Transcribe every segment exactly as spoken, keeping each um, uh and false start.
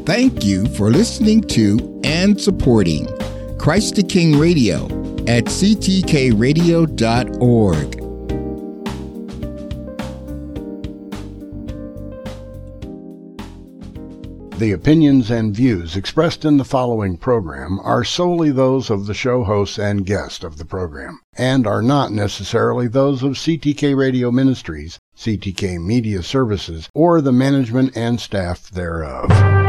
Thank you for listening to and supporting Christ the King Radio at c t k radio dot org. The opinions and views expressed in the following program are solely those of the show hosts and guests of the program, and are not necessarily those of C T K Radio Ministries, C T K Media Services, or the management and staff thereof.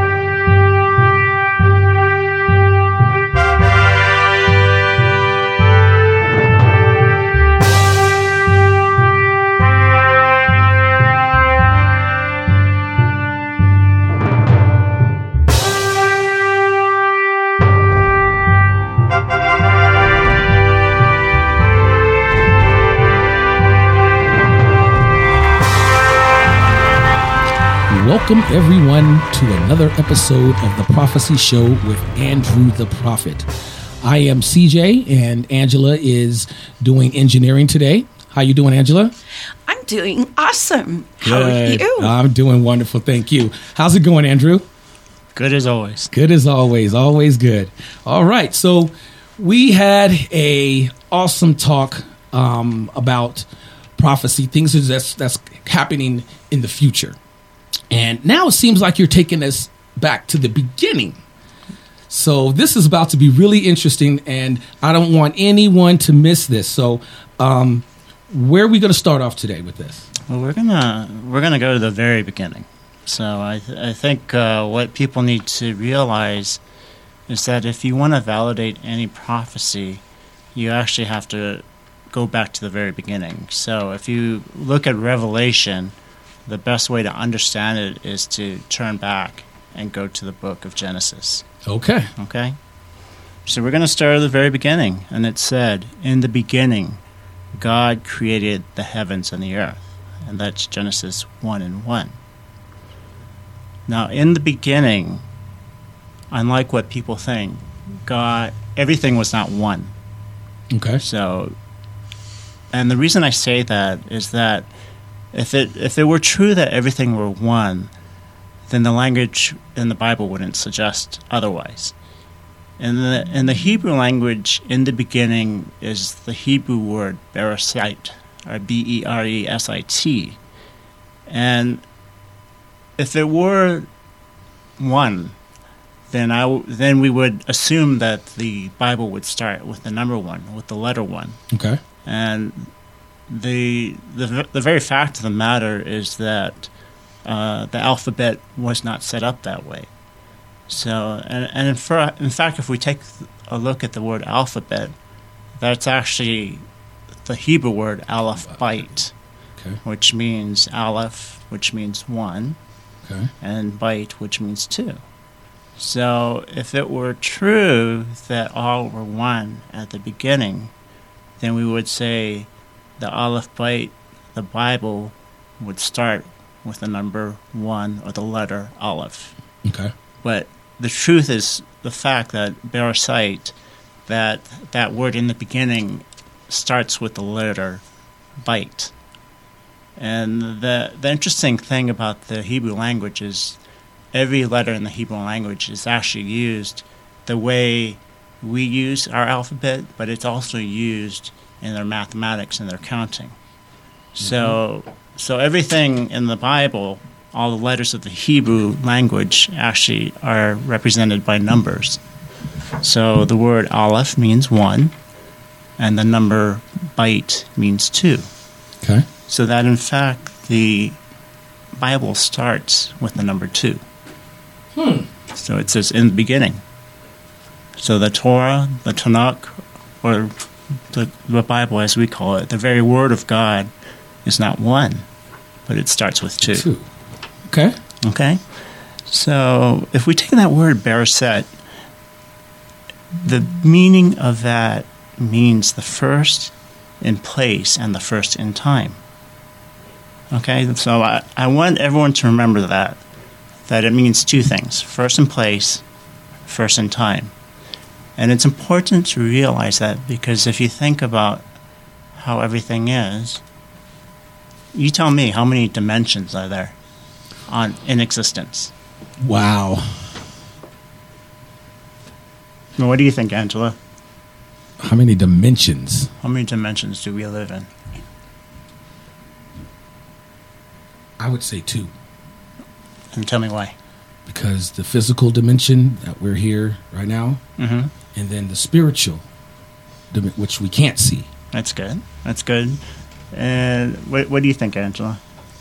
Welcome, everyone, to another episode of The Prophecy Show with Andrew the Prophet. I am C J, and Angela is doing engineering today. How you doing, Angela? I'm doing awesome. How Good. are you? I'm doing wonderful, thank you. How's it going, Andrew? Good as always. Good as always, always good. All right, so we had a awesome talk um, about prophecy, things that's, that's happening in the future. And now it seems like you're taking us back to the beginning. So this is about to be really interesting, and I don't want anyone to miss this. So um, where are we going to start off today with this? Well, we're gonna we're gonna go to the very beginning. So I th- I think uh, what people need to realize is that if you want to validate any prophecy, you actually have to go back to the very beginning. So if you look at Revelation, the best way to understand it is to turn back and go to the book of Genesis. Okay. Okay? So we're going to start at the very beginning. And it said, in the beginning, God created the heavens and the earth. And that's Genesis one and one. Now, in the beginning, unlike what people think, God, everything was not one. Okay. So, and the reason I say that is that If it if it were true that everything were one, then the language in the Bible wouldn't suggest otherwise. In the in the Hebrew language, in the beginning is the Hebrew word bereshit, or B E R E S I T. And if it were one, then I w- then we would assume that the Bible would start with the number one, with the letter one. Okay. And The, the the very fact of the matter is that uh, the alphabet was not set up that way. So, and, and in, for, in fact, if we take a look at the word alphabet, that's actually the Hebrew word aleph bait, okay. which means aleph, which means one, okay. and bait, which means two. So, if it were true that all were one at the beginning, then we would say the aleph bait, the Bible, would start with the number one or the letter aleph. Okay. But the truth is the fact that bereshit, that that word in the beginning, starts with the letter bait. And the the interesting thing about the Hebrew language is every letter in the Hebrew language is actually used the way we use our alphabet, but it's also used in their mathematics and their counting. Mm-hmm. So so everything in the Bible, all the letters of the Hebrew language actually are represented by numbers. So the word aleph means one, and the number bait means two. Okay. So that in fact the Bible starts with the number two. Hmm. So it says in the beginning. So the Torah, the Tanakh, or The, the Bible, as we call it, the very Word of God, is not one, but it starts with two. Two. Okay. Okay? So if we take that word bereshit, the meaning of that means the first in place and the first in time. Okay? So I, I want everyone to remember that, that it means two things. First in place, first in time. And it's important to realize that because if you think about how everything is, you tell me how many dimensions are there on in existence? Wow. Well, what do you think, Angela? How many dimensions? How many dimensions do we live in? I would say two. And tell me why. Because the physical dimension that we're here right now, Mm-hmm. and then the spiritual, dim- which we can't see. That's good. That's good. And what, what do you think, Angela?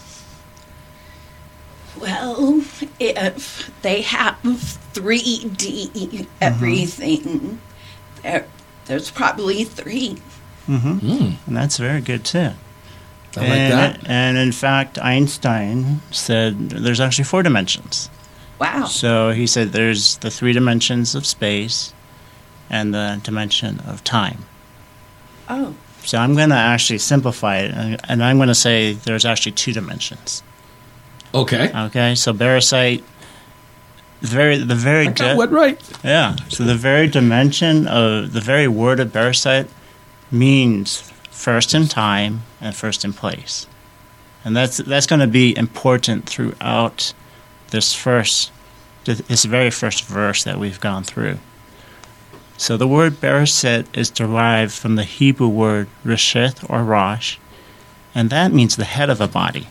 Well, if they have three D everything, there, there's probably three. Mm-hmm. Mm, And that's very good, too. I like and, that. And in fact, Einstein said there's actually four dimensions. Wow. So he said there's the three dimensions of space and the dimension of time. Oh, So I'm going to actually simplify it, and, and I'm going to say there's actually two dimensions. Okay. Okay, so Beresite, the very, the very, I got de- what right. yeah. So the very dimension of the very word of Beresite means first in time and first in place, and that's that's going to be important throughout this first, this very first verse that we've gone through. So the word Bereset is derived from the Hebrew word reshith or rosh, and that means the head of a body.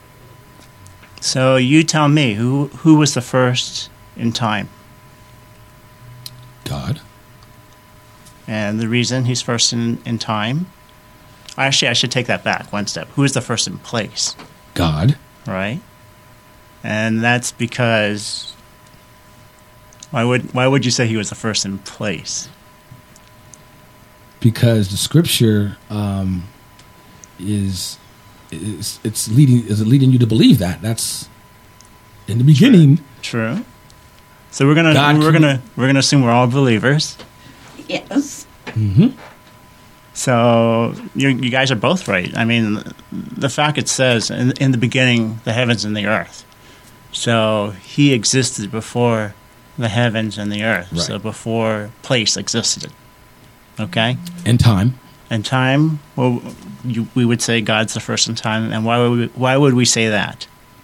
So you tell me, who who was the first in time? God. And the reason he's first in, in time? Actually, I should take that back one step. Who is the first in place? God. Right? And that's because... Why would why would you say he was the first in place? Because the scripture um, is, is it's leading is it leading you to believe that that's in the beginning. True. So we're gonna God we're can- gonna we're gonna assume we're all believers. yes. Mm-hmm. So you you guys are both right. I mean, the fact it says in, in the beginning the heavens and the earth. So he existed before the heavens and the earth. Right. So before place existed. Okay? And time. And time, well, you, we would say God's the first in time. And why would we, why would we say that?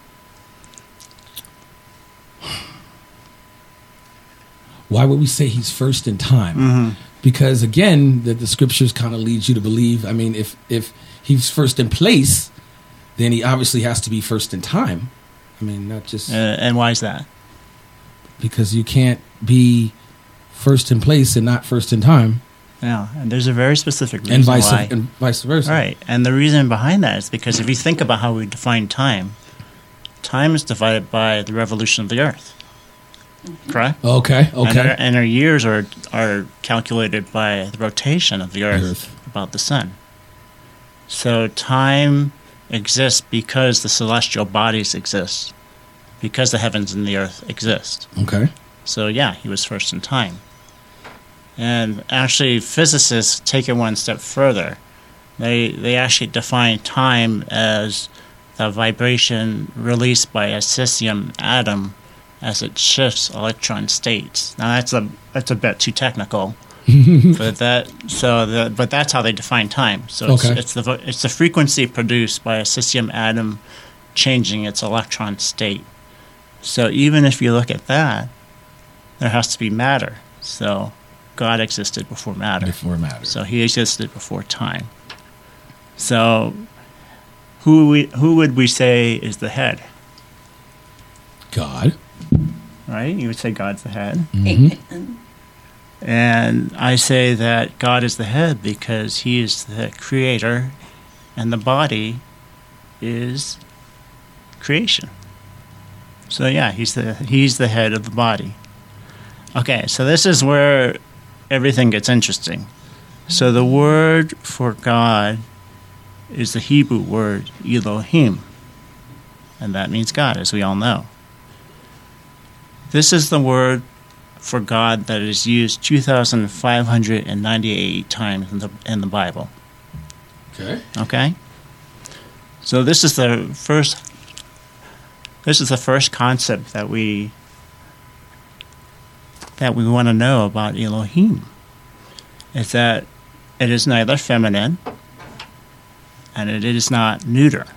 Why would we say he's first in time? Mm-hmm. Because again, the, the scriptures kind of leads you to believe. I mean, if if he's first in place, then he obviously has to be first in time. I mean, not just Uh, and why is that? because you can't be first in place and not first in time, Yeah, and there's a very specific reason and vice why. and vice versa. Right, and the reason behind that is because if you think about how we define time, time is divided by the revolution of the Earth. Correct? Okay. And our, Okay. and our years are are calculated by the rotation of the Earth, Earth. about the Sun. So time exists because the celestial bodies exist, because the heavens and the earth exist. Okay. So yeah, he was first in time. And actually, physicists take it one step further. They they actually define time as the vibration released by a cesium atom as it shifts electron states. Now that's a that's a bit too technical, but that so the, but that's how they define time. So it's, Okay. it's the vo- it's the frequency produced by a cesium atom changing its electron state. So even if you look at that, there has to be matter. So God existed before matter. Before matter. So he existed before time. So who we who would we say is the head? God. Right? You would say God's the head. Mhm. Amen. And I say that God is the head because he is the creator and the body is creation. So yeah, he's the he's the head of the body. Okay, so this is where everything gets interesting. So the word for God is the Hebrew word Elohim, and that means God, as we all know. This is the word for God that is used two thousand five hundred ninety-eight times in the in the Bible. Okay. Okay? So this is the first this is the first concept that we that we want to know about Elohim. Is that it is neither feminine and it is not neuter.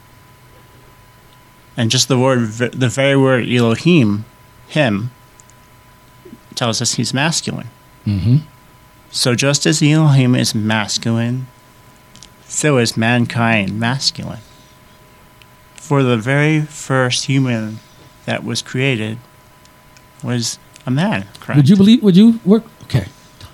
And just the word the very word Elohim, him, tells us he's masculine. Mm-hmm. So just as Elohim is masculine, so is mankind masculine. For the very first human that was created was a man, correct? Would you believe, would you work? Okay.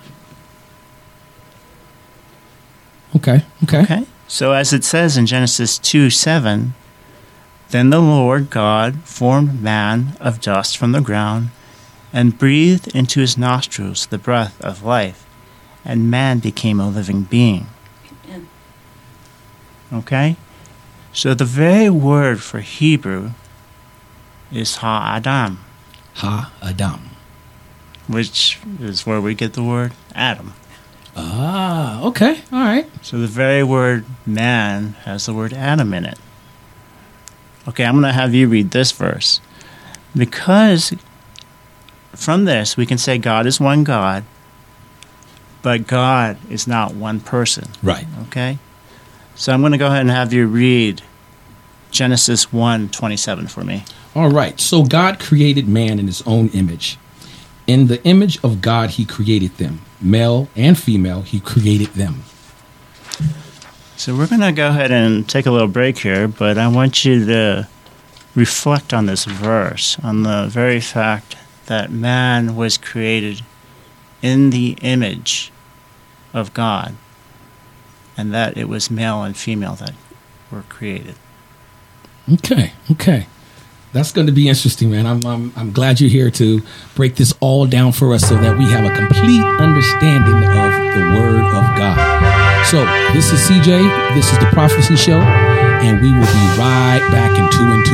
Okay, okay. Okay. So as it says in Genesis two seven, then the Lord God formed man of dust from the ground and breathed into his nostrils the breath of life, and man became a living being. Amen. Okay? So the very word for Hebrew is Ha-Adam, Ha-Adam. which is where we get the word Adam. Ah, okay, all right. So the very word man has the word Adam in it. Okay, I'm going to have you read this verse. Because from this we can say God is one God, but God is not one person. Right. Okay? So I'm going to go ahead and have you read Genesis one twenty-seven for me. All right. So God created man in his own image. In the image of God, he created them. Male and female, he created them. So we're going to go ahead and take a little break here, but I want you to reflect on this verse, on the very fact that man was created in the image of God, and that it was male and female that were created. Okay, okay. That's going to be interesting, man. I'm, I'm I'm glad you're here to break this all down for us so that we have a complete understanding of the Word of God. So this is C J, this is the Prophecy Show, and we will be right back in two and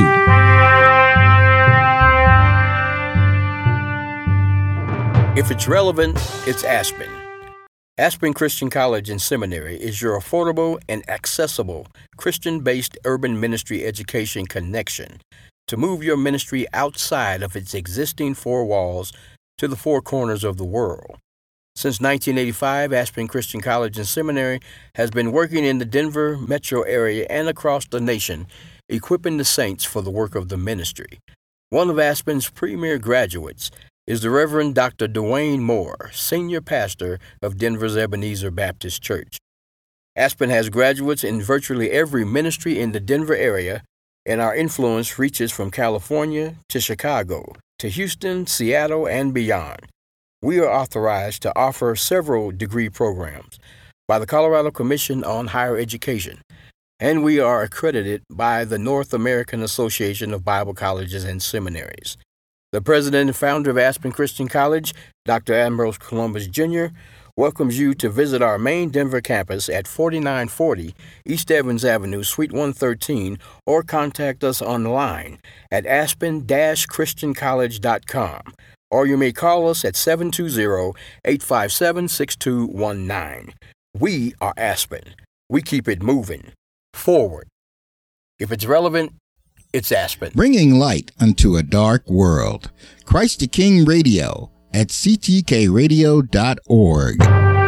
two. If it's relevant, it's Aspen. Aspen Christian College and Seminary is your affordable and accessible Christian-based urban ministry education connection to move your ministry outside of its existing four walls to the four corners of the world. Since nineteen eighty-five, Aspen Christian College and Seminary has been working in the Denver metro area and across the nation, equipping the saints for the work of the ministry. One of Aspen's premier graduates is the Reverend Doctor Dwayne Moore, Senior Pastor of Denver's Ebenezer Baptist Church. Aspen has graduates in virtually every ministry in the Denver area, and our influence reaches from California to Chicago, to Houston, Seattle, and beyond. We are authorized to offer several degree programs by the Colorado Commission on Higher Education, and we are accredited by the North American Association of Bible Colleges and Seminaries. The president and founder of Aspen Christian College, Doctor Ambrose Columbus Junior, welcomes you to visit our main Denver campus at forty-nine forty East Evans Avenue, Suite one thirteen, or contact us online at aspen dash christian college dot com, or you may call us at seven two zero, eight five seven, six two one nine. We are Aspen. We keep it moving forward. If it's relevant, it's Aspen. Bringing light unto a dark world. Christ the King Radio at c t k radio dot org.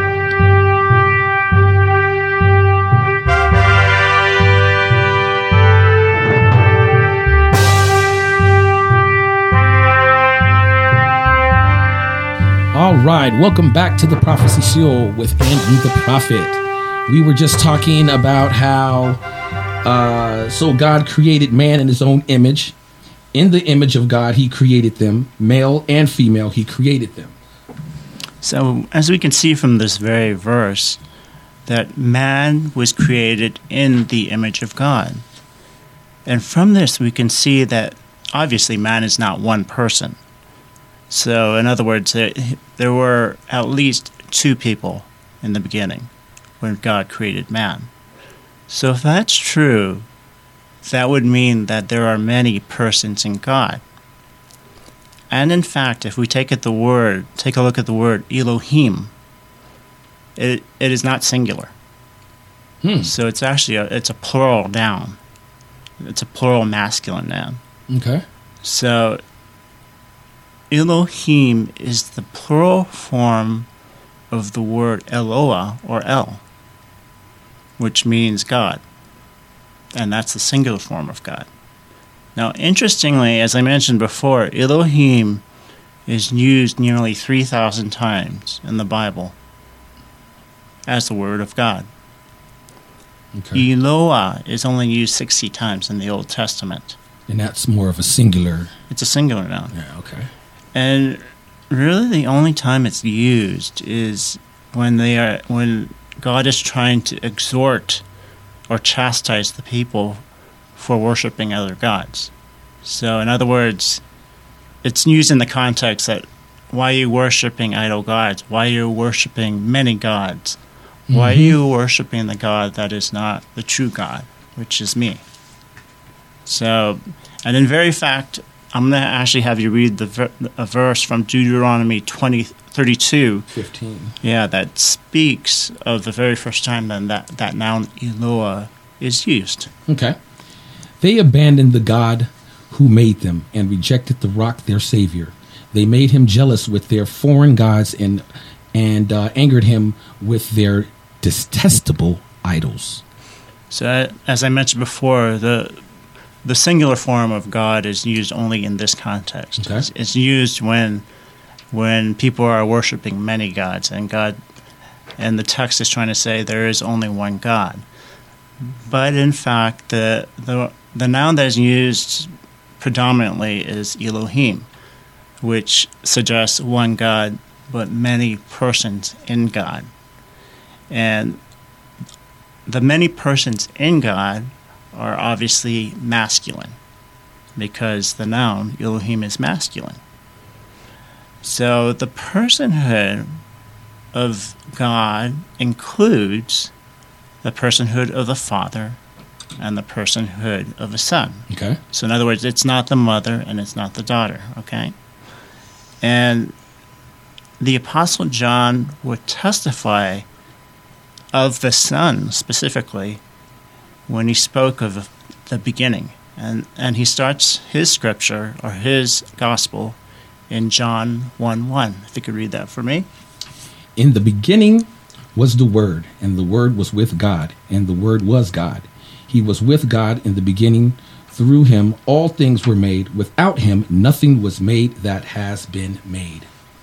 All right, welcome back to the Prophecy Show with Andrew the Prophet. We were just talking about how uh, so God created man in his own image. In the image of God, he created them. Male and female, he created them. So, as we can see from this very verse, that man was created in the image of God. And from this, we can see that, obviously, man is not one person. So, in other words, there were at least two people in the beginning when God created man. So, if that's true, that would mean that there are many persons in God. And in fact, if we take at the word, take a look at the word Elohim, it it is not singular. Hmm. So it's actually a, it's a plural noun. It's a plural masculine noun. Okay. So Elohim is the plural form of the word Eloah or El, which means God. And that's the singular form of God. Now, interestingly, as I mentioned before, Elohim is used nearly three thousand times in the Bible as the Word of God. Okay. Eloah is only used sixty times in the Old Testament. And that's more of a singular. It's a singular noun. Yeah, okay. And really the only time it's used is when they are when God is trying to exhort or chastise the people for worshiping other gods. So in other words, it's used in the context that why are you worshiping idol gods? Why are you worshiping many gods? Why Mm-hmm. are you worshiping the God that is not the true God, which is me? So, and in very fact, I'm going to actually have you read the ver- a verse from Deuteronomy twenty thirty-two. fifteen. Yeah, that speaks of the very first time then that, that noun Eloah is used. Okay. They abandoned the God who made them and rejected the rock, their savior. They made him jealous with their foreign gods and and uh, angered him with their detestable idols. So, uh, as I mentioned before, the the singular form of God is used only in this context. Okay. It's, it's used when when people are worshiping many gods, and God, and the text is trying to say there is only one God. But in fact, the the the noun that is used predominantly is Elohim, which suggests one God, but many persons in God. And the many persons in God are obviously masculine, because the noun Elohim is masculine. So the personhood of God includes the personhood of the Father and the personhood of the Son. Okay. So in other words, it's not the mother and it's not the daughter, okay? And the Apostle John would testify of the Son specifically when he spoke of the beginning. And and he starts his scripture or his gospel in John one one. If you could read that for me. In the beginning was the Word, and the Word was with God, and the Word was God. He was with God in the beginning. Through him all things were made. Without him nothing was made that has been made.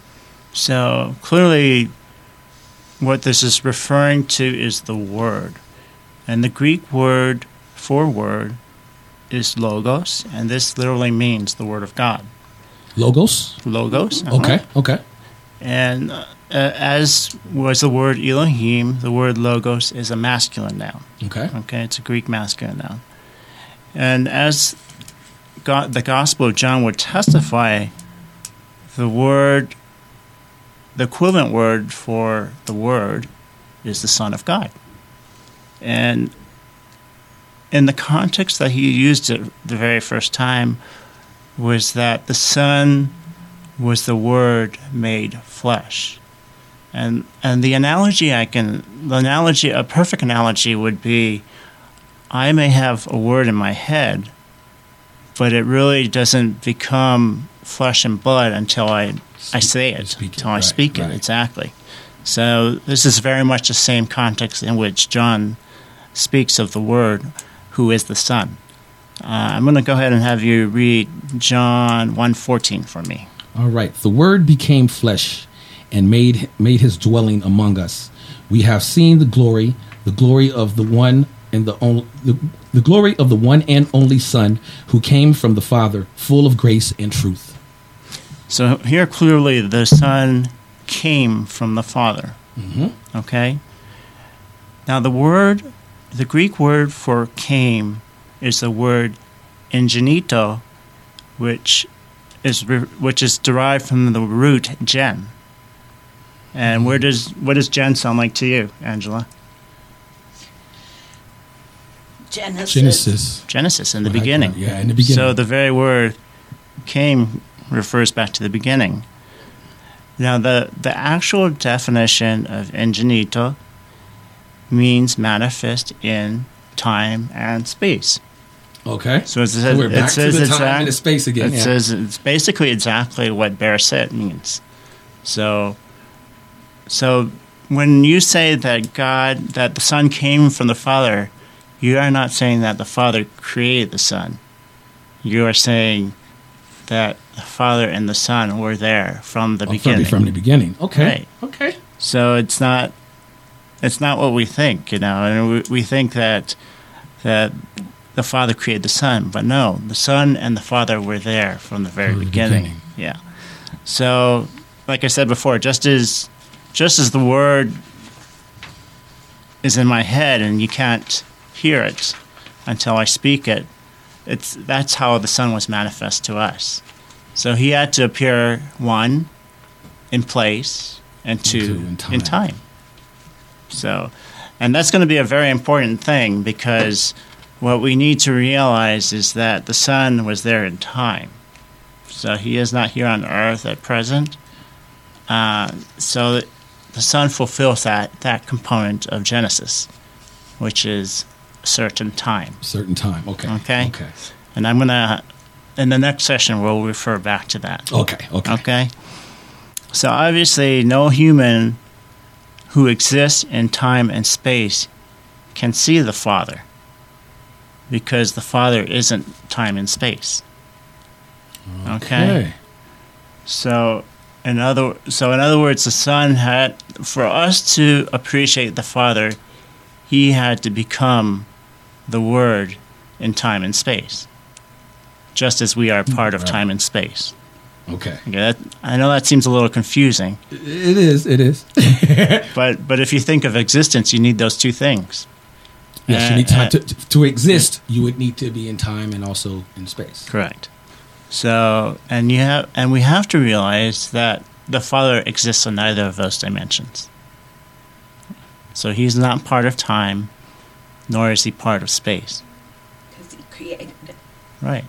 So clearly what this is referring to is the Word. And the Greek word for word is logos, and this literally means the Word of God. Logos? Logos. uh-huh. Okay, okay. And uh, as was the word Elohim, the word logos is a masculine noun. Okay. Okay, it's a Greek masculine noun. And as God, the Gospel of John would testify, the word, the equivalent word for the Word is the Son of God. And in the context that he used it the very first time was that the Son was the Word made flesh. And and the analogy I can, the analogy, a perfect analogy would be, I may have a word in my head, but it really doesn't become flesh and blood until I, I say it, Speak it, until I right, speak it, right. exactly. So this is very much the same context in which John speaks of the Word, who is the Son. Uh, I'm going to go ahead and have you read John one fourteen for me. All right. The Word became flesh and made made his dwelling among us. We have seen the glory, the glory of the one and the only the, the glory of the one and only Son who came from the Father, full of grace and truth. So here clearly the Son came from the Father. Mm-hmm. Okay? Now the word, the Greek word for came is the word ingenito, which is re- which is derived from the root gen. And where does what does gen sound like to you, Angela? Genesis. Genesis. Genesis, in the Right, beginning. right, yeah, in the beginning. So the very word came refers back to the beginning. Now, the, the actual definition of ingenito means manifest in time and space. Okay. So it says, So we're back it says to the exact- time and the space again. It yeah. says it's basically exactly what Bereshit means. So, so when you say that God, that the Son came from the Father, you are not saying that the Father created the Son. You are saying that the Father and the Son were there from the Oh, beginning. From the beginning. Okay. Right. Okay. So it's not it's not what we think, you know. And we, we think that that the Father created the Son, but no, the Son and the Father were there from the very From the beginning. beginning. Yeah. So, like I said before, just as just as the Word is in my head and you can't hear it until I speak it, it's that's how the Son was manifest to us. So he had to appear, one, in place, and two, two, in time. in time. So, and that's going to be a very important thing, because what we need to realize is that the Son was there in time. So he is not here on earth at present. Uh, so the Son fulfills that, that component of Genesis, which is a certain time. Certain time. Okay. Okay. Okay. And I'm going to, in the next session, we'll refer back to that. Okay. Okay. Okay? So obviously, no human who exists in time and space can see the Father, because the Father isn't time and space. Okay? Okay. So, in other so in other words, the Son had, for us to appreciate the Father, he had to become the Word in time and space, just as we are part of Right. time and space. Okay. Okay, that, I know that seems a little confusing, It is. It is. but but if you think of existence, you need those two things. Yes, you Uh, need time uh, to, to exist. You would need to be in time and also in space. Correct. So, and you have, and we have to realize that the Father exists in neither of those dimensions. So he's not part of time, nor is he part of space. Because he created it. Right.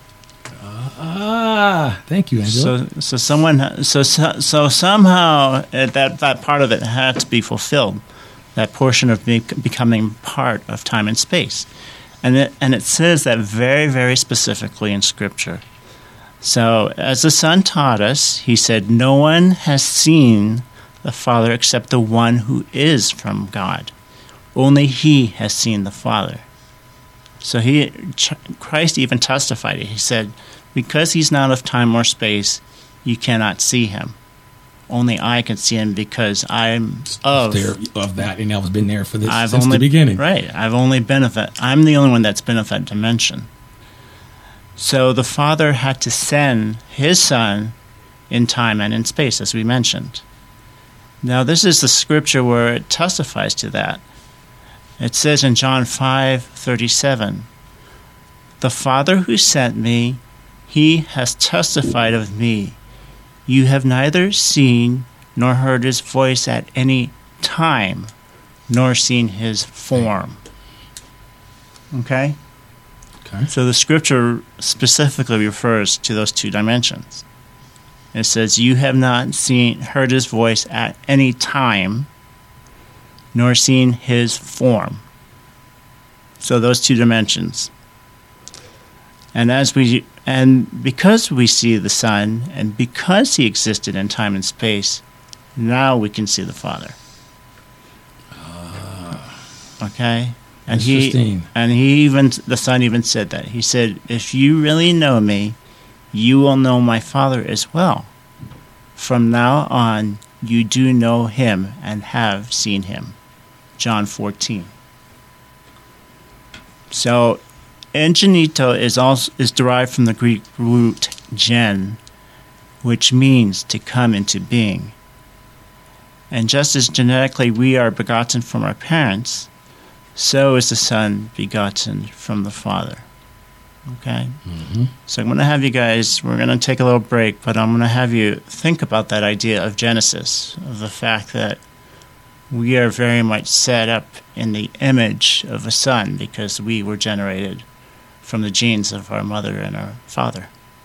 Ah, thank you, Angela. So, so someone, so so, so somehow uh, that that part of it had to be fulfilled. That portion of be, becoming part of time and space, and it and it says that very very specifically in Scripture. So, as the Son taught us, he said, "No one has seen the Father except the one who is from God. Only he has seen the Father." So he, Christ even testified it. He said, because he's not of time or space, you cannot see him. Only I can see him, because I'm of there of that, and I've been there for this I've since only, the beginning. Right. I've only been of that. I'm the only one that's been of that dimension. So the Father had to send his Son in time and in space, as we mentioned. Now, this is the scripture where it testifies to that. It says in John five thirty-seven, "The Father who sent me, he has testified of me. You have neither seen nor heard his voice at any time, nor seen his form." Okay? Okay. So the scripture specifically refers to those two dimensions. It says, "You have not seen, heard his voice at any time, nor seen his form." So those two dimensions. And as we and because we see the Son, and because he existed in time and space, now we can see the Father. Okay? And he Interesting. and he even the Son even said that. He said, "If you really know me, you will know my Father as well. From now on, you do know him and have seen him." John fourteen. So, ingenito is also is derived from the Greek root gen, which means to come into being. And just as genetically we are begotten from our parents, so is the Son begotten from the Father. Okay? Mm-hmm. So I'm going to have you guys, we're going to take a little break, but I'm going to have you think about that idea of Genesis, of the fact that we are very much set up in the image of a Son, because we were generated from the genes of our mother and our father.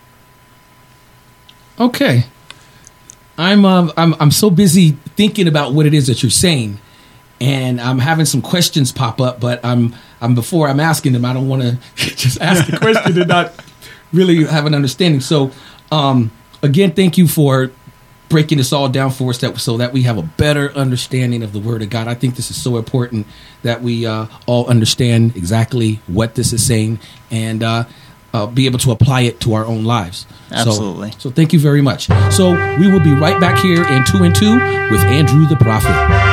Okay. I'm um I'm I'm so busy thinking about what it is that you're saying, and I'm having some questions pop up. But I'm I'm before I'm asking them, I don't want to just ask the question and not really have an understanding. So, um, again, thank you for breaking this all down for us, that so that we have a better understanding of the Word of God. I think this is so important that we uh, all understand exactly what this is saying, and uh, uh, be able to apply it to our own lives. Absolutely. So, so thank you very much. So we will be right back here in Two and Two with Andrew the Prophet.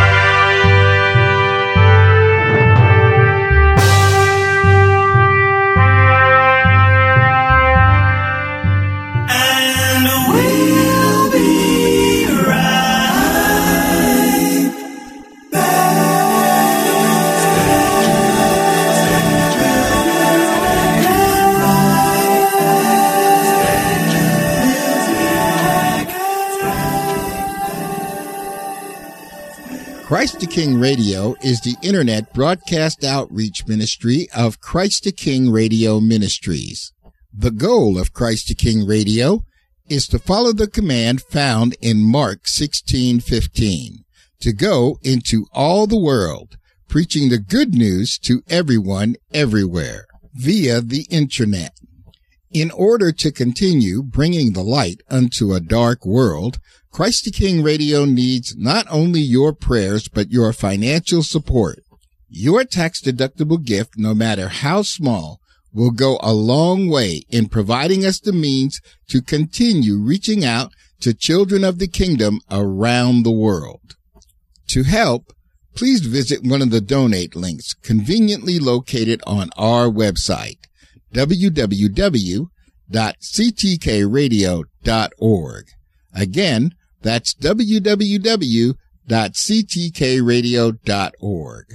Christ the King Radio is the internet broadcast outreach ministry of Christ the King Radio Ministries. The goal of Christ the King Radio is to follow the command found in Mark sixteen fifteen, to go into all the world, preaching the good news to everyone everywhere via the internet. In order to continue bringing the light unto a dark world, Christ the King Radio needs not only your prayers, but your financial support. Your tax-deductible gift, no matter how small, will go a long way in providing us the means to continue reaching out to children of the kingdom around the world. To help, please visit one of the donate links conveniently located on our website, w w w dot c t k radio dot org. Again, that's w w w dot c t k radio dot org.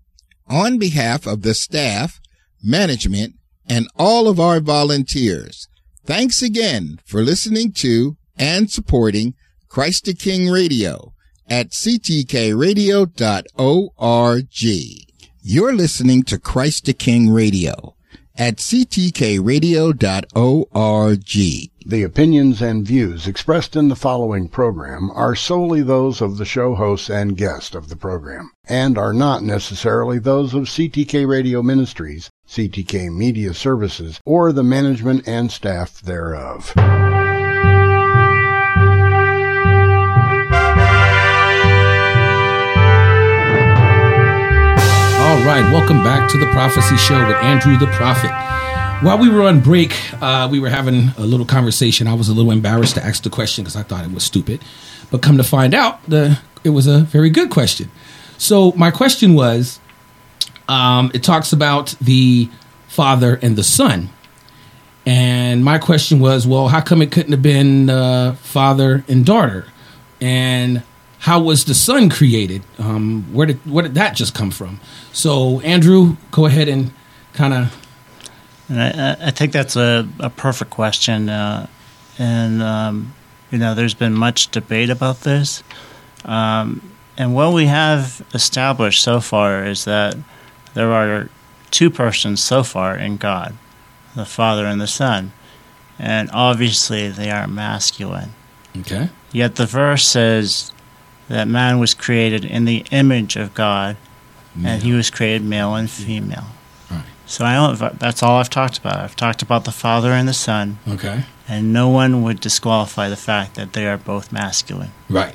On behalf of the staff, management, and all of our volunteers, thanks again for listening to and supporting Christ the King Radio at c t k radio dot org. You're listening to Christ the King Radio at c t k radio dot org. The opinions and views expressed in the following program are solely those of the show hosts and guests of the program, and are not necessarily those of C T K Radio Ministries, C T K Media Services, or the management and staff thereof. All right, welcome back to the Prophecy Show with Andrew the Prophet. While we were on break, uh, we were having a little conversation. I was a little embarrassed to ask the question because I thought it was stupid. But come to find out, the it was a very good question. So my question was, um, it talks about the Father and the Son. And my question was, well, how come it couldn't have been uh, father and daughter? And how was the Son created? Um, where did where did that just come from? So, Andrew, go ahead and kind of... And I, I think that's a, a perfect question, uh, and um, you know, there's been much debate about this. Um, and what we have established so far is that there are two persons so far in God, the Father and the Son, and obviously they are masculine. Okay. Yet the verse says that man was created in the image of God, male. And he was created male and female. So I don't, that's all I've talked about. I've talked about the Father and the Son. Okay. And no one would disqualify the fact that they are both masculine. Right.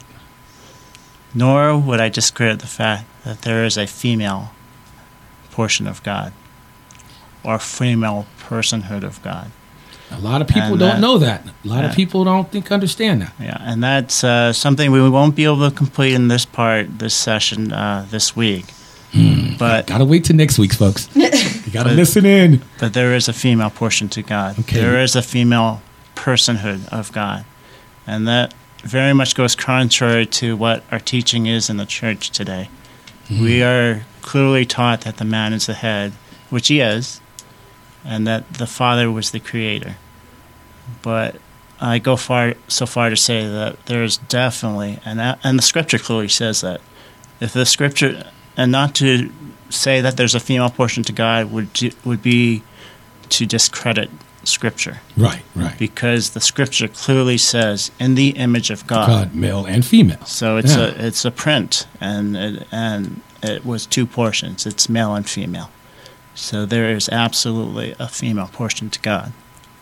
Nor would I discredit the fact that there is a female portion of God, or female personhood of God. A lot of people and don't that, know that. A lot yeah. of people don't think understand that. Yeah, and that's uh, something we won't be able to complete in this part, this session, uh, this week. Hmm. But gotta wait till next week, folks. You gotta but, listen in. But there is a female portion to God. Okay. There is a female personhood of God, and that very much goes contrary to what our teaching is in the church today. Mm-hmm. We are clearly taught that the man is the head, which he is, and that the Father was the creator. But I go far so far to say that there is definitely, and and the Scripture clearly says that, if the Scripture. And not to say that there's a female portion to God would would be to discredit Scripture. Right, right. Because the Scripture clearly says, in the image of God. God, male and female. So it's yeah. a it's a print, and it, and it was two portions. It's male and female. So there is absolutely a female portion to God.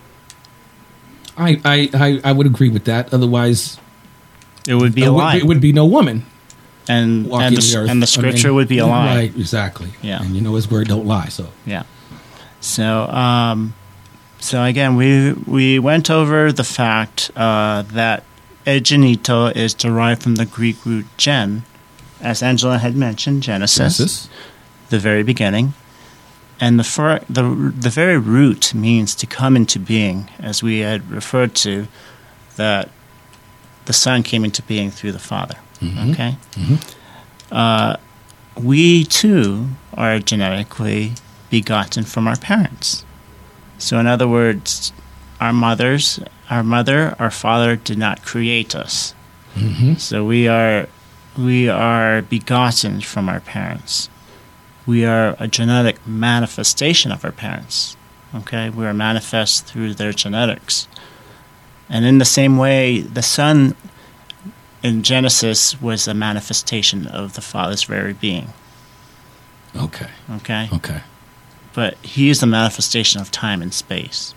I I, I, I would agree with that. Otherwise, it would be a lie. It would be no woman. And and the, the and the Scripture I mean, would be a lie. Right, exactly. Yeah. And you know His word don't lie. So yeah. So um, So again, we we went over the fact uh, that egenito is derived from the Greek root gen, as Angela had mentioned, Genesis, Genesis. the very beginning. And the, fir- the the very root means to come into being, as we had referred to, that the Son came into being through the Father. Mm-hmm. Okay? Mm-hmm. Uh, we, too, are genetically begotten from our parents. So in other words, our mothers, our mother, our father did not create us. Mm-hmm. So we are we are begotten from our parents. We are a genetic manifestation of our parents. Okay? We are manifest through their genetics. And in the same way, the Son in Genesis was a manifestation of the Father's very being. Okay. Okay? Okay. But he is the manifestation of time and space.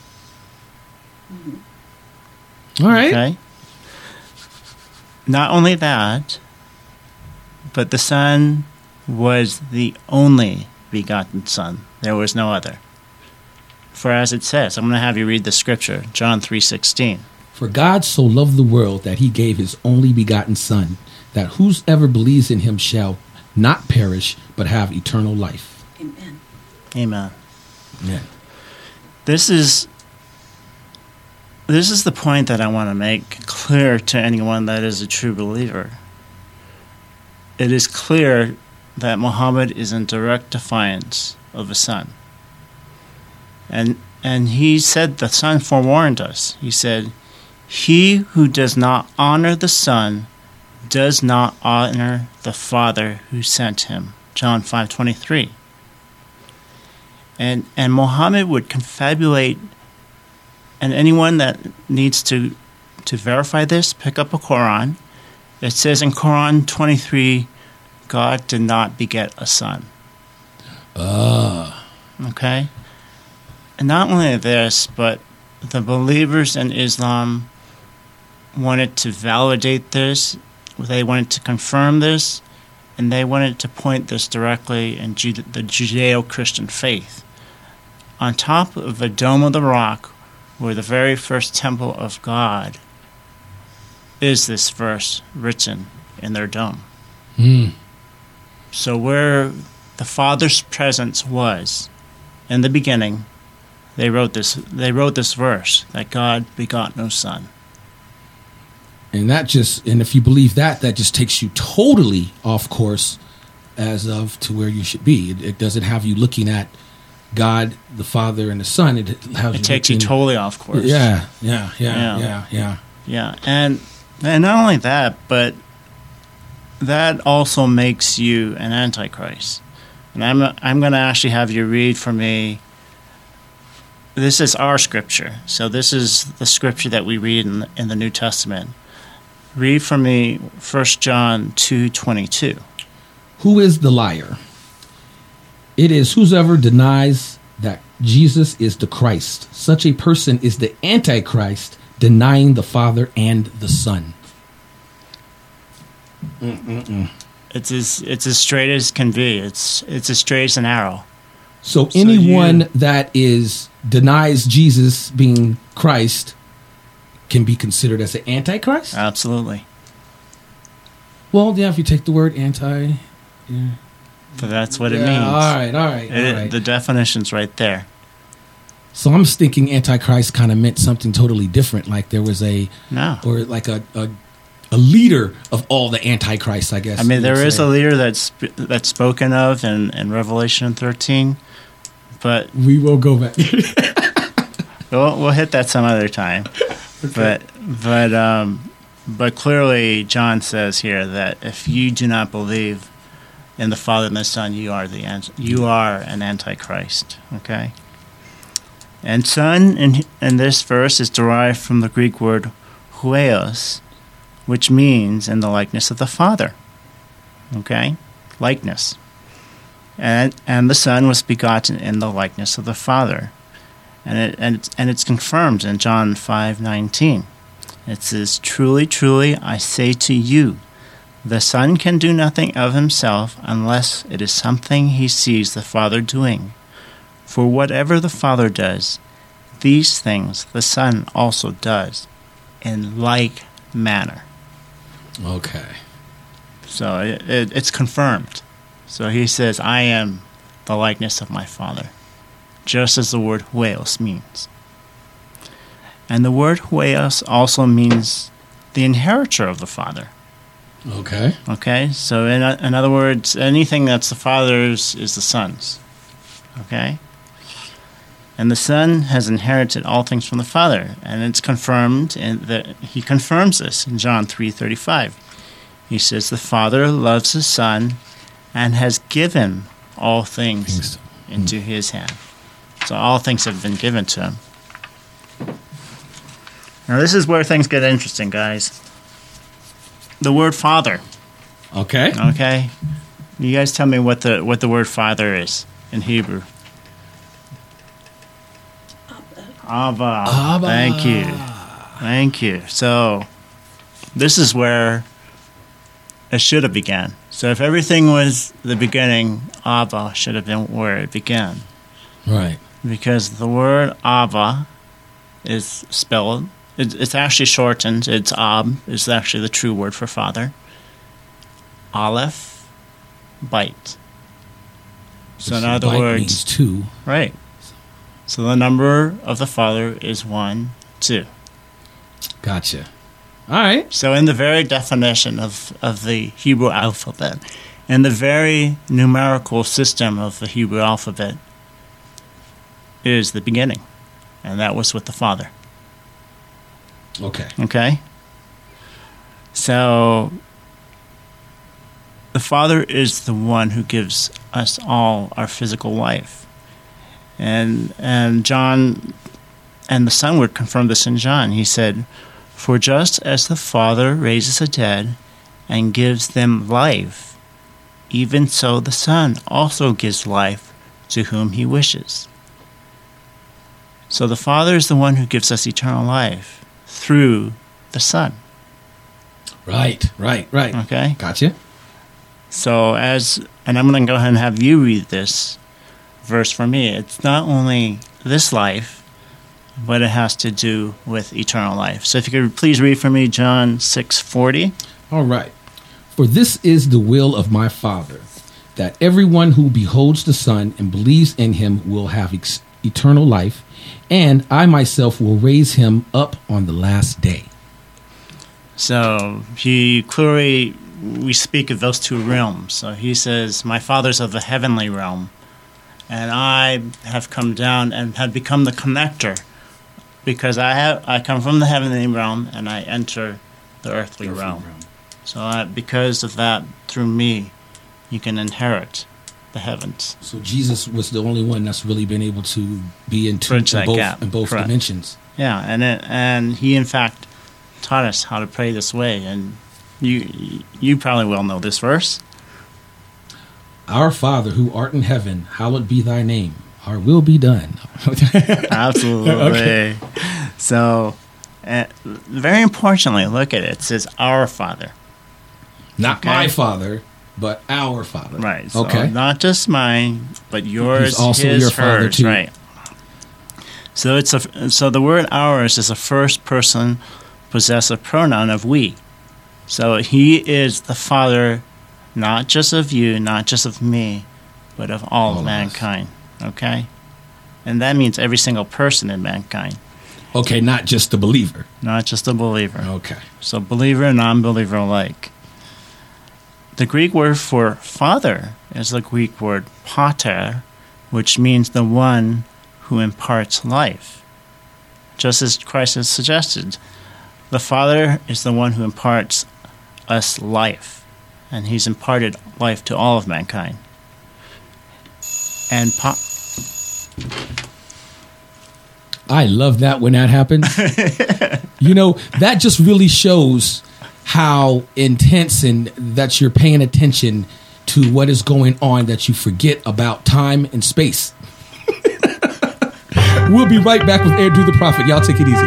All right. Okay? Not only that, but the Son was the only begotten Son. There was no other. For as it says, I'm going to have you read the scripture, John three sixteen. For God so loved the world that he gave his only begotten Son, that whosoever believes in him shall not perish, but have eternal life. Amen. Amen. Yeah. This is this is the point that I want to make clear to anyone that is a true believer. It is clear that Muhammad is in direct defiance of the Son. And and he said the Son forewarned us. He said, "He who does not honor the Son does not honor the Father who sent him." John five twenty-three. And and Muhammad would confabulate, and anyone that needs to to verify this, pick up a Quran. It says in Quran twenty-three, God did not beget a son. Ah. Okay? And not only this, but the believers in Islam wanted to validate this, they wanted to confirm this, and they wanted to point this directly in Jude- the Judeo-Christian faith. On top of the Dome of the Rock, where the very first temple of God, is this verse written in their dome. Mm. So where the Father's presence was in the beginning, they wrote this they wrote this verse, that God begot no son. And that just, and if you believe that, that just takes you totally off course as of to where you should be. It, it doesn't have you looking at God, the Father, and the Son. It has It you takes you looking- totally off course. Yeah, yeah, yeah, Yeah. yeah, yeah. Yeah, and and not only that, but that also makes you an antichrist. And I'm I'm going to actually have you read for me. This is our scripture, so this is the scripture that we read in the, in the New Testament. Read for me First John two twenty-two. Who is the liar? It is whosoever denies that Jesus is the Christ. Such a person is the Antichrist, denying the Father and the Son. Mm-mm-mm. It's as it's as straight as can be. It's it's as straight as an arrow. So, So anyone you- that is denies Jesus being Christ can be considered as an Antichrist? Absolutely. Well, yeah, if you take the word anti. Yeah. But that's what it Yeah, means. All right, all right, all It- right. The definition's right there. So I'm thinking Antichrist kind of meant something totally different, like there was a, No. or like a, a, a leader of all the Antichrists, I guess. I mean, you there would is say. a leader that's that's spoken of in, in Revelation thirteen, but We will go back. we'll we'll hit that some other time. But but um, but clearly, John says here that if you do not believe in the Father and the Son, you are the ant- you are an Antichrist. Okay. And son in in this verse is derived from the Greek word huios, which means in the likeness of the Father. Okay? Likeness. And and the Son was begotten in the likeness of the Father. And it and it's, and it's confirmed in John five nineteen. It says, "Truly, truly, I say to you, the Son can do nothing of himself unless it is something he sees the Father doing. For whatever the Father does, these things the Son also does in like manner. Okay. So it, it, it's confirmed. So he says, I am the likeness of my Father, just as the word huios means. And the word huios also means the inheritor of the Father. Okay. Okay, so in, in other words, anything that's the Father's is the Son's. Okay? And the Son has inherited all things from the Father, and it's confirmed, and that he confirms this in John three thirty-five. He says, the Father loves the Son and has given all things into his hand. So all things have been given to him. Now this is where things get interesting, guys. The word Father. Okay. Okay? You guys tell me what the what the word Father is in Hebrew. Abba. Abba. Thank you. Thank you. So this is where it should have began. So if everything was the beginning, Abba should have been where it began. Right. Because the word Abba is spelled, it, it's actually shortened. It's Ab is actually the true word for father. Aleph, bite. So in other bite words, means two. right. So the number of the Father is one, two. Gotcha. All right. So in the very definition of, of the Hebrew alphabet, in the very numerical system of the Hebrew alphabet, is the beginning. And that was with the Father. Okay. Okay? So the Father is the one who gives us all our physical life. And and John and the Son would confirm this in John. He said, for just as the Father raises the dead and gives them life, even so the Son also gives life to whom he wishes. So the Father is the one who gives us eternal life through the Son. Right, right, right. Okay? Gotcha. So as, and I'm going to go ahead and have you read this verse for me. It's not only this life, but it has to do with eternal life. So if you could please read for me John six forty. All right. For this is the will of my Father, that everyone who beholds the Son and believes in him will have ex- eternal life, and I myself will raise him up on the last day. So he clearly, we speak of those two realms. So he says, my Father's of the heavenly realm, and I have come down and have become the connector, because I have I come from the heavenly realm and I enter the earthly, earthly realm. realm. So I, because of that, through me, you can inherit the heavens. So Jesus was the only one that's really been able to be in, two, in both, gap. in both Correct. dimensions. Yeah, and it, and he in fact taught us how to pray this way. And you you probably well know this verse. Our Father who art in heaven, hallowed be thy name. Our will be done. Absolutely. Okay. So, uh, very importantly, look at it. It says our Father. Not okay? my Father, but our Father. Right. So okay. Not just mine, but yours, He's also his, your Father hers. too. Right. So it's a so the word ours is a first person possessive pronoun of we. So he is the Father, not just of you, not just of me, but of all, all of mankind. Us. Okay? And that means every single person in mankind. Okay, not just the believer. Not just the believer. Okay. So believer and non-believer alike. The Greek word for father is the Greek word pater, which means the one who imparts life. Just as Christ has suggested, the Father is the one who imparts us life, and he's imparted life to all of mankind. And pa- I love that when that happens. You know, that just really shows how intense and that you're paying attention to what is going on, that you forget about time and space. We'll be right back with Andrew the Prophet. Y'all take it easy.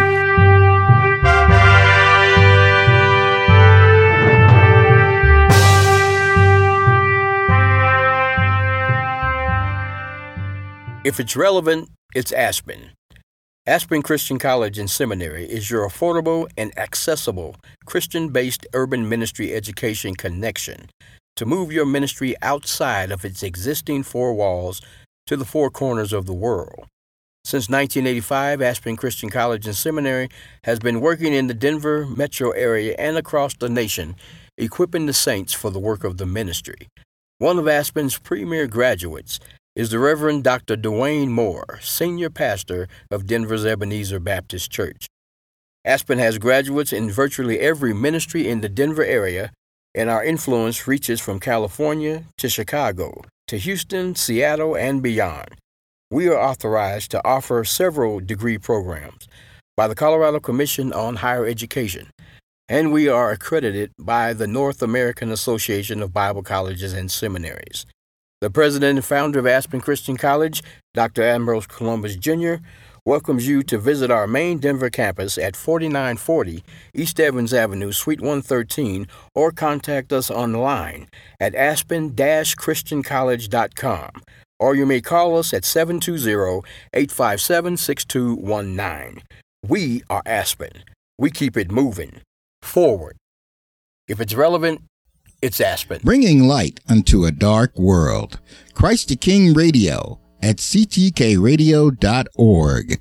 If it's relevant, it's Aspen. Aspen Christian College and Seminary is your affordable and accessible Christian-based urban ministry education connection to move your ministry outside of its existing four walls to the four corners of the world. Since nineteen eighty-five, Aspen Christian College and Seminary has been working in the Denver metro area and across the nation, equipping the saints for the work of the ministry. One of Aspen's premier graduates is the Reverend Doctor Dwayne Moore, Senior Pastor of Denver's Ebenezer Baptist Church. Aspen has graduates in virtually every ministry in the Denver area, and our influence reaches from California to Chicago, to Houston, Seattle, and beyond. We are authorized to offer several degree programs by the Colorado Commission on Higher Education, and we are accredited by the North American Association of Bible Colleges and Seminaries. The president and founder of Aspen Christian College, Doctor Ambrose Columbus, Junior, welcomes you to visit our main Denver campus at forty-nine forty East Evans Avenue, Suite one thirteen, or contact us online at aspen dash christian college dot com, or you may call us at seven two zero, eight five seven, six two one nine. We are Aspen. We keep it moving forward. If it's relevant, it's Aspen. Bringing light unto a dark world. Christ the King Radio at c t k radio dot org.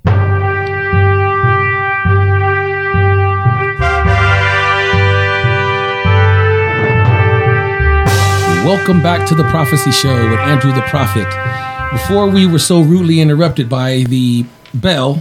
Welcome back to the Prophecy Show with Andrew the Prophet. Before we were so rudely interrupted by the bell.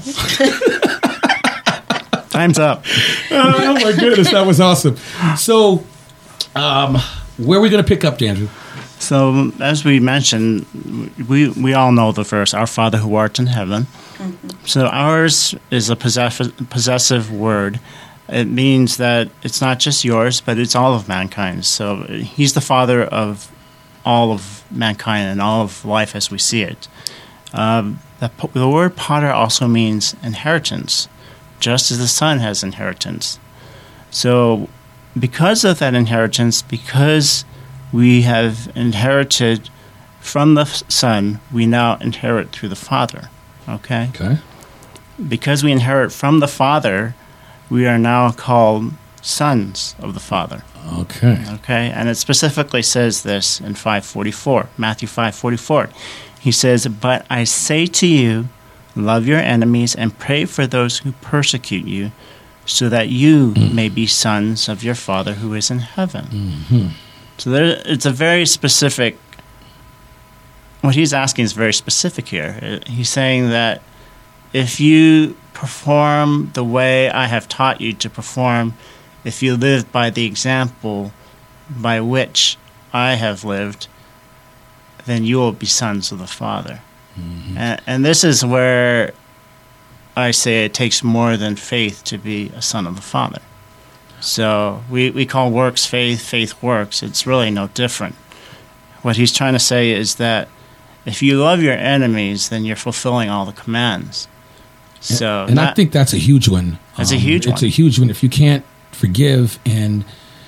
Time's up. Oh my goodness, that was awesome. So, um, where are we going to pick up, Andrew? So, as we mentioned, we we all know the verse, "Our Father who art in heaven." Mm-hmm. So, ours is a possessive, possessive word. It means that it's not just yours, but it's all of mankind. So, he's the Father of all of mankind and all of life as we see it. Um, the, the word "pater" also means inheritance, just as the Son has inheritance. So, because of that inheritance, because we have inherited from the Son, we now inherit through the Father. Okay? Okay. Because we inherit from the Father, we are now called sons of the Father. Okay. Okay? And it specifically says this in five forty-four, Matthew five forty-four. He says, "But I say to you, love your enemies and pray for those who persecute you, so that you mm. may be sons of your Father who is in heaven." Mm-hmm. So there, it's a very specific, what he's asking is very specific here. He's saying that if you perform the way I have taught you to perform, if you live by the example by which I have lived, then you will be sons of the Father. Mm-hmm. And, and this is where I say it takes more than faith to be a son of the Father. So we, we call works faith, faith works. It's really no different. What he's trying to say is that if you love your enemies, then you're fulfilling all the commands. So, and, and that, I think that's a huge one. That's um, a huge it's one. It's a huge one. If you can't forgive, and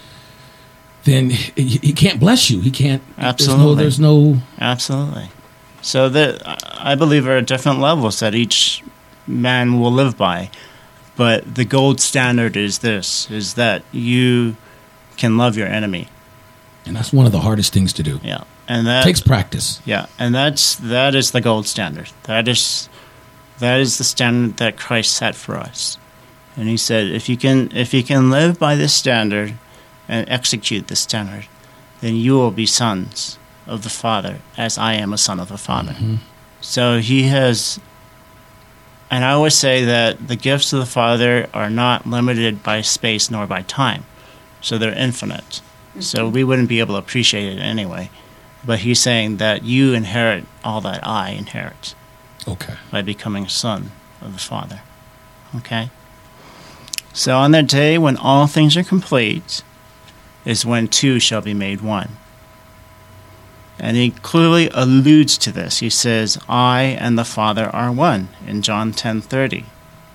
then he, he can't bless you. He can't. Absolutely. There's no, there's no. Absolutely. So that I believe there are different levels that each man will live by. But the gold standard is this, is that you can love your enemy. And that's one of the hardest things to do. Yeah. And that it takes practice. Yeah. And that's that is the gold standard. That is that is the standard that Christ set for us. And he said, if you can if you can live by this standard and execute this standard, then you will be sons of the Father, as I am a son of the Father. Mm-hmm. So he has. And I always say that the gifts of the Father are not limited by space nor by time. So they're infinite. Mm-hmm. So we wouldn't be able to appreciate it anyway. But he's saying that you inherit all that I inherit. Okay. By becoming a son of the Father. Okay? So on that day when all things are complete is when two shall be made one. And he clearly alludes to this. He says, I and the Father are one, in John ten thirty.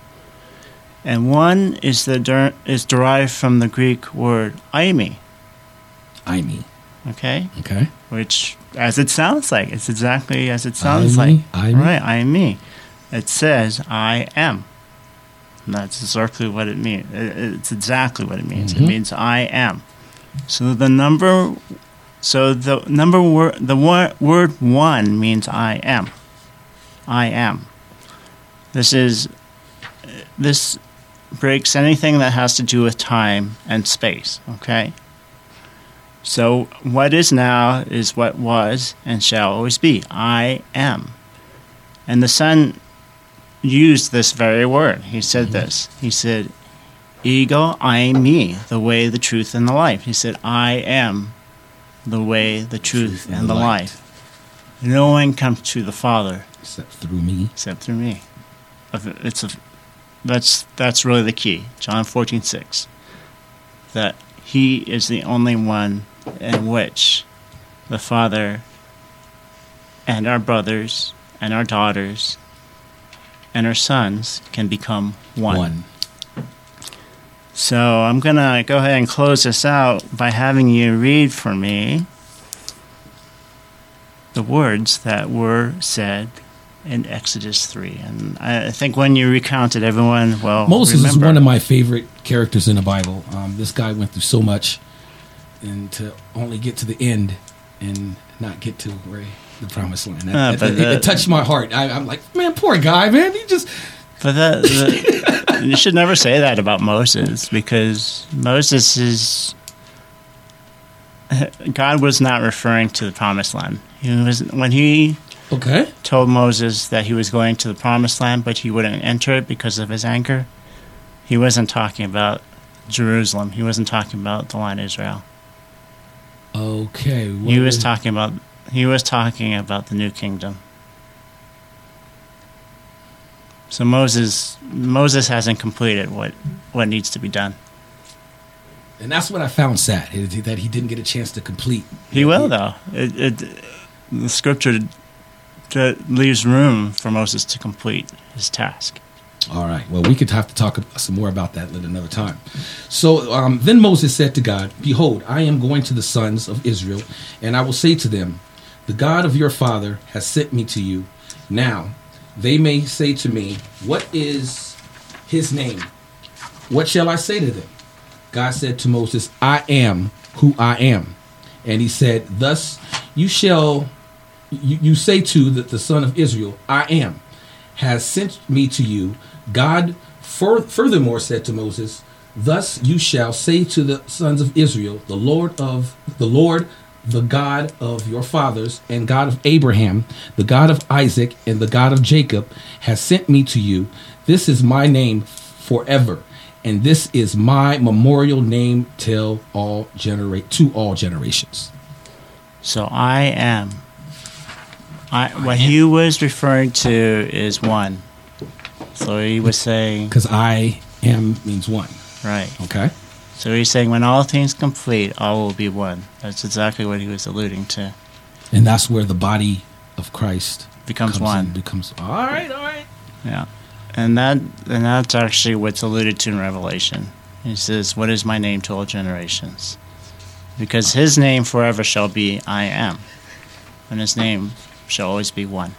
And one is the der- is derived from the Greek word eimi. Eimi. Okay? Okay. Which, as it sounds like, it's exactly as it sounds I like. me, I right, eimi. It says, I am. And that's exactly what it means. It's exactly what it means. Mm-hmm. It means I am. So the number, so the number word, the wor- word one means I am. I am. This is, this breaks anything that has to do with time and space. Okay. So what is now is what was and shall always be. I am. And the Son used this very word. He said mm-hmm. this. He said, Ego eimi, the way, the truth, and the life. He said, I am the way, the truth, and, and the life. life. No one comes to the Father except through me. Except through me. It's a, that's that's really the key. John fourteen six. That He is the only one in which the Father and our brothers and our daughters and our sons can become one. One. So I'm going to go ahead and close this out by having you read for me the words that were said in Exodus three. And I think when you recounted, everyone, well, Moses remember. is one of my favorite characters in the Bible. Um, this guy went through so much, and to only get to the end and not get to where the promised land. That, uh, that, that, it, it touched my heart. I, I'm like, man, poor guy, man. He just... But that, the, you should never say that about Moses, because Moses is... God was not referring to the promised land. He was when he okay. told Moses that he was going to the promised land, but he wouldn't enter it because of his anger. He wasn't talking about Jerusalem. He wasn't talking about the land of Israel. Okay. He was talking about he was talking about the new kingdom. So Moses Moses hasn't completed what, what needs to be done. And that's what I found sad, is that he didn't get a chance to complete. He will, though. It, it, the scripture that leaves room for Moses to complete his task. All right. Well, we could have to talk some more about that at another time. So um, then Moses said to God, Behold, I am going to the sons of Israel, and I will say to them, The God of your father has sent me to you. Now, they may say to me, What is his name? What shall I say to them? God said to Moses, I am who I am. And he said, Thus you shall, you, you say to the, the son of Israel, I am, has sent me to you. God for, furthermore said to Moses, Thus you shall say to the sons of Israel, the Lord of the Lord, the God of your fathers, and God of Abraham, the God of Isaac, and the God of Jacob, has sent me to you. This is my name forever. And this is my memorial name till all generate to all generations. So I am. I what he was referring to is one. So he was saying, because I am means one. Right. Okay. So he's saying when all things complete, all will be one. That's exactly what he was alluding to. And that's where the body of Christ becomes one. In, becomes all right. All right. Yeah. And that and that's actually what's alluded to in Revelation. He says, What is my name to all generations? Because his name forever shall be I am. And his name shall always be one.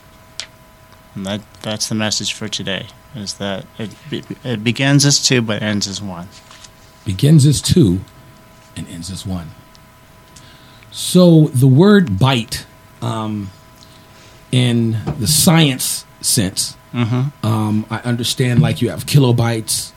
And that that's the message for today, is that it, it begins as two but ends as one. Begins as two and ends as one. So the word byte, um, in the science sense, Mm-hmm. Um, I understand, like, you have kilobytes,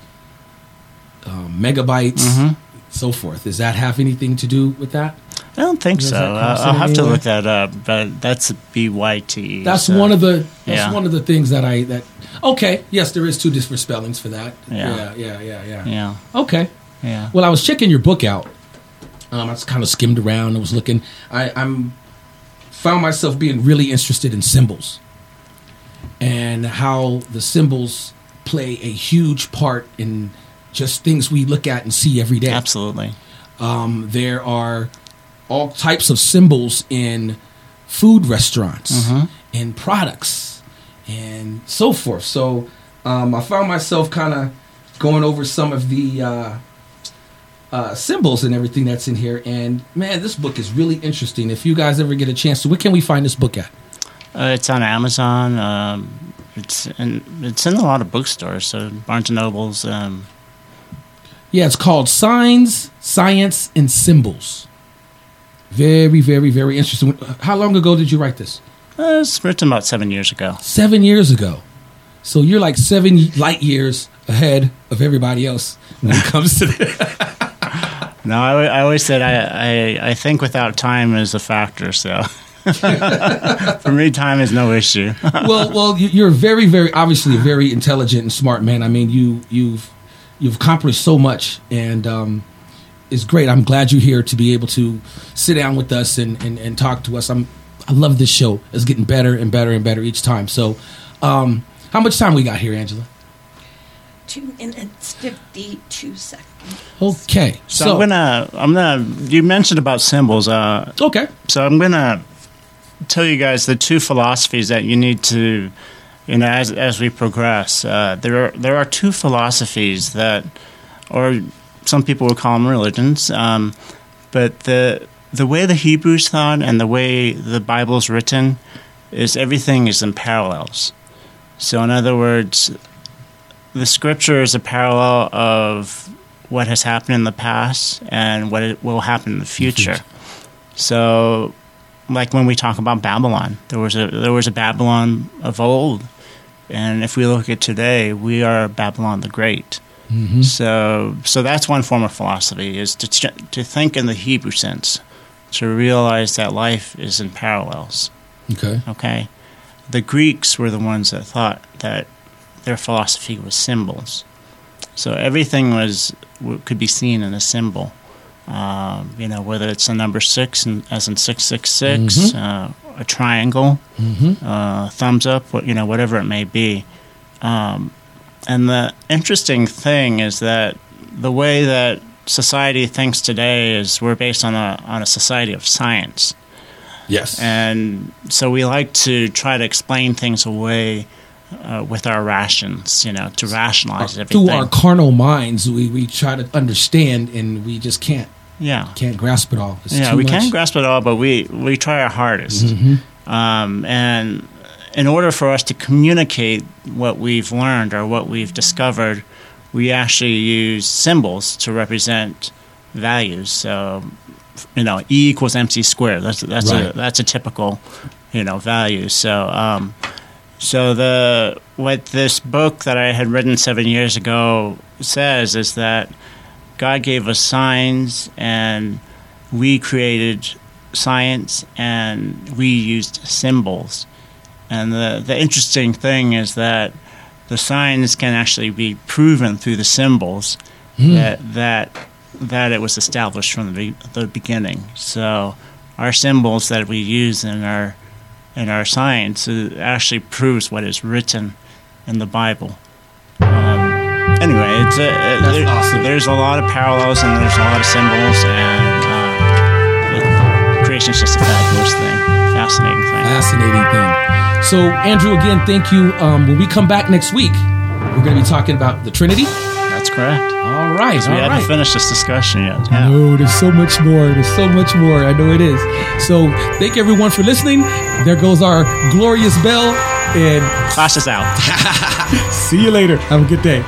um, megabytes, mm-hmm. so forth. Does that have anything to do with that? I don't think Does so. Uh, I'll have to look that up, but that's B Y T E. That's so. one of the. That's yeah. one of the things that I that. Okay, yes, there is two different spellings for that. Yeah, yeah, yeah, yeah. Yeah. yeah. Okay. Yeah. Well, I was checking your book out. Um, I just kind of skimmed around and was looking. I, I'm found myself being really interested in symbols. And how the symbols play a huge part in just things we look at and see every day. Absolutely. Um, there are all types of symbols in food restaurants, mm-hmm. in products, and so forth. So um, I found myself kind of going over some of the uh, uh, symbols and everything that's in here. And, man, this book is really interesting. If you guys ever get a chance to, where can we find this book at? Uh, it's on Amazon. Um, It's in, it's in a lot of bookstores, so Barnes and Nobles. Um, Yeah, it's called Signs, Science, and Symbols. Very, very, very interesting. How long ago did you write this? uh, it's written about seven years ago. Seven years ago. So you're like seven light years ahead of everybody else when it comes to that. No, I, I always said I, I I think without time is a factor. So for me, time is no issue. well, well, you- you're very, very obviously a very intelligent and smart man. I mean, you you've you've accomplished so much, and um, it's great. I'm glad you're here to be able to sit down with us and, and, and talk to us. I'm I love this show. It's getting better and better and better each time. So, um, how much time we got here, Angela? Two minutes, fifty-two seconds. Okay, So, I'm gonna I'm gonna. You mentioned about symbols. Uh, okay, so I'm gonna tell you guys the two philosophies that you need to, you know, as as we progress. Uh, there are there are two philosophies that, or some people would call them religions, um, but the the way the Hebrews thought and the way the Bible's written is everything is in parallels. So in other words, the Scripture is a parallel of what has happened in the past and what it will happen in the future. So, like when we talk about Babylon, there was a there was a Babylon of old, and if we look at today, we are Babylon the Great. Mm-hmm. So, so that's one form of philosophy, is to ch- to think in the Hebrew sense, to realize that life is in parallels. okay, Okay, the Greeks were the ones that thought that their philosophy was symbols. So everything was could be seen in a symbol. Um, you know, whether it's a number six, and as in six six six, Mhm. uh, a triangle, mm-hmm. uh, thumbs up, what you know, whatever it may be. Um, and the interesting thing is that the way that society thinks today is we're based on a on a society of science. yes, And so we like to try to explain things away uh, with our rations, you know, to rationalize everything. through our carnal minds, we, we try to understand, and we just can't yeah, can't grasp it all. It's yeah, too we much. can't grasp it all, but we, we try our hardest. Mhm. Um, and in order for us to communicate what we've learned or what we've discovered, we actually use symbols to represent values. So, you know, E equals M C squared. That's that's Right. a that's a typical, you know, value. So, um, so the what this book that I had written seven years ago says is that God gave us signs, and we created science, and we used symbols. And the the interesting thing is that the signs can actually be proven through the symbols that that that it was established from the, be- the beginning. So our symbols that we use in our in our science uh, actually proves what is written in the Bible. Um, anyway, it's a, uh, That's there- awesome. there's a lot of parallels and there's a lot of symbols, and uh, it, creation's just a fabulous thing, fascinating thing. Fascinating thing. So, Andrew, again, thank you. Um, when we come back next week, we're going to be talking about the Trinity. That's correct. All right, We all haven't right. finished this discussion yet. Yeah. No, there's so much more. There's so much more. I know it is. So, thank everyone for listening. There goes our glorious bell, and Class is out. see you later. Have a good day.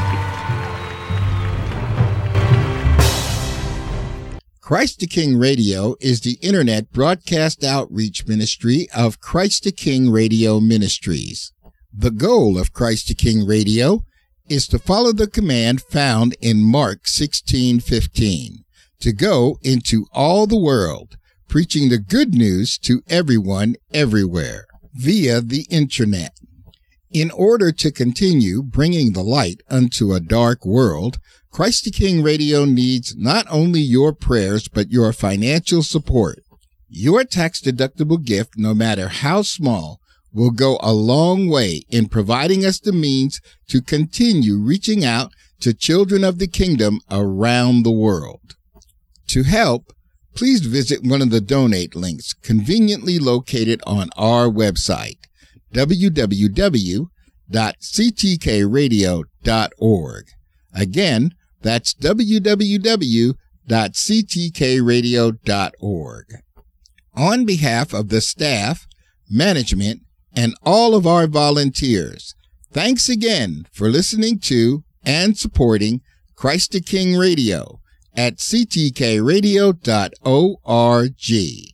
Christ the King Radio is the internet broadcast outreach ministry of Christ the King Radio Ministries. The goal of Christ the King Radio is to follow the command found in Mark sixteen fifteen, to go into all the world, preaching the good news to everyone everywhere via the internet. In order to continue bringing the light unto a dark world, Christ the King Radio needs not only your prayers, but your financial support. Your tax-deductible gift, no matter how small, will go a long way in providing us the means to continue reaching out to children of the kingdom around the world. To help, please visit one of the donate links conveniently located on our website, w w w dot c t k radio dot org. Again, that's w w w dot c t k radio dot org. On behalf of the staff, management, and all of our volunteers. Thanks again for listening to and supporting Christ the King Radio at c t k radio dot org.